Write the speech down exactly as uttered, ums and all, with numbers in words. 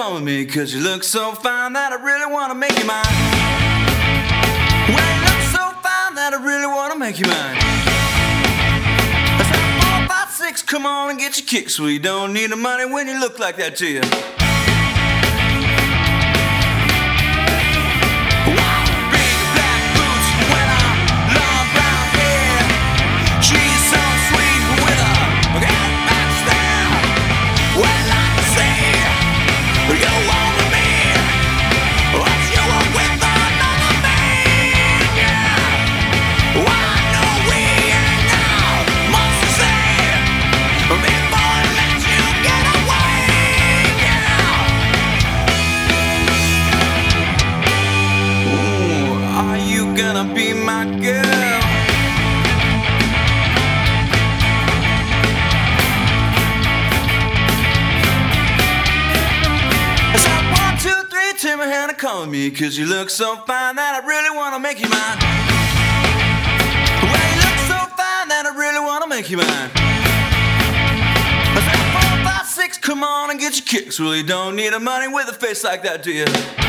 come with me, cause you look so fine that I really wanna make you mine. Well, you look so fine that I really wanna make you mine. I said four, five, six, come on and get your kicks. Well, you don't need the money when you look like that, do you? Gonna be my girl. I said one, two, three, take my hand and come with me, cause you look so fine that I really wanna make you mine. Well, you look so fine that I really wanna make you mine. I said four, five, six, come on and get your kicks. Well, you don't need the money with a face like that, do you?